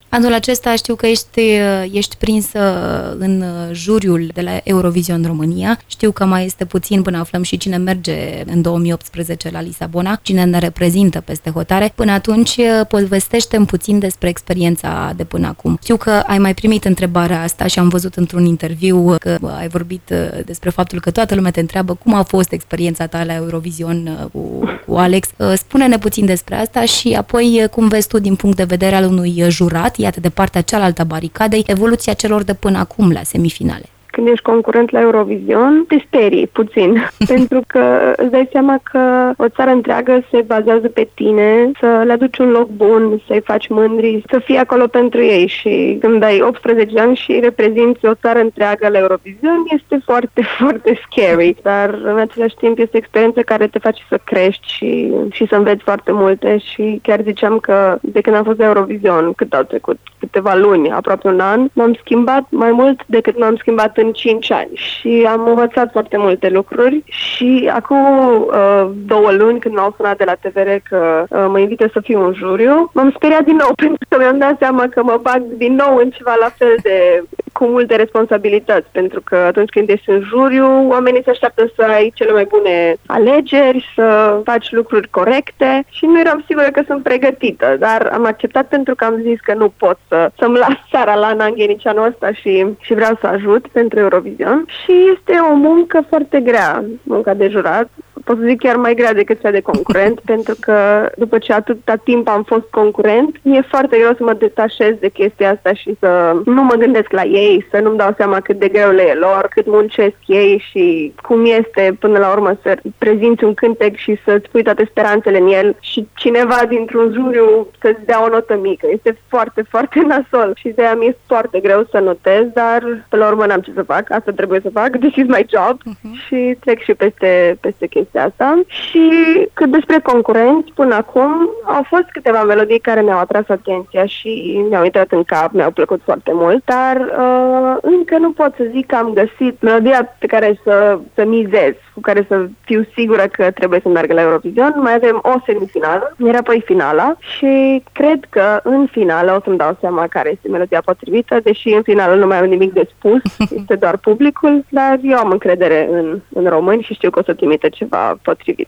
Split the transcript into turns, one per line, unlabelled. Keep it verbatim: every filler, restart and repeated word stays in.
Anul acesta știu că ești, ești prinsă în juriul de la Eurovision România. Știu că mai este puțin până aflăm și cine merge în două mii optsprezece la Lisabona, cine ne reprezintă peste hotare. Până atunci, povestește-mi puțin despre experiența de până acum. Știu că ai mai primit întrebarea asta și am văzut într-un interviu că ai vorbit despre faptul că toată lumea te întreabă cum a fost experiența ta la Eurovision cu, cu Alex. Spune-ne puțin despre asta și apoi cum vezi tu din punct de vedere al unui jurat, iată de partea cealaltă a baricadei, evoluția celor de până acum la semifinale.
Când ești concurent la Eurovision, te sperii puțin, pentru că îți dai seama că o țară întreagă se bazează pe tine, să le aduci un loc bun, să-i faci mândri, să fii acolo pentru ei și când ai optsprezece ani și reprezinți o țară întreagă la Eurovision, este foarte, foarte scary, dar în același timp este o experiență care te face să crești și, și să înveți foarte multe și chiar ziceam că de când am fost la Eurovision, cât au trecut, câteva luni, aproape un an, m-am schimbat mai mult decât m-am schimbat în cinci ani și am învățat foarte multe lucruri și acum uh, două luni când m-au sunat de la T V R că uh, mă invită să fiu în juriu, m-am speriat din nou pentru că mi-am dat seama că mă bag din nou în ceva la fel de cu multe responsabilități, pentru că atunci când ești în juriu, oamenii se așteaptă să ai cele mai bune alegeri, să faci lucruri corecte și nu eram sigură că sunt pregătită, dar am acceptat pentru că am zis că nu pot să, să-mi las țara la Nanghenicianul ăsta și, și vreau să ajut pentru Eurovision și este o muncă foarte grea, munca de jurat. Pot să zic chiar mai grea decât cea de concurent, pentru că după ce atâta timp am fost concurent, mi-e foarte greu să mă detașez de chestia asta și să nu mă gândesc la ei, să nu-mi dau seama cât de greu le e lor, cât muncesc ei și cum este până la urmă să prezinți un cântec și să-ți pui toate speranțele în el și cineva dintr-un juriu să-ți dea o notă mică. Este foarte, foarte nasol și de aia mi-e foarte greu să notez, dar pe la urmă n-am ce să fac, asta trebuie să fac, this is my job uh-huh. și trec și peste, peste chestia asta. Și cât despre concurenți, până acum au fost câteva melodii care mi-au atras atenția și mi-au intrat în cap, mi-au plăcut foarte mult, dar uh, încă nu pot să zic că am găsit melodia pe care să, să mizez, cu care să fiu sigură că trebuie să meargă la Eurovision. Mai avem o semifinală, iar apoi finala și cred că în finală o să-mi dau seama care este melodia potrivită, deși în finală nu mai am nimic de spus, este doar publicul, dar eu am încredere în, în români și știu că o să trimite ceva potrivit.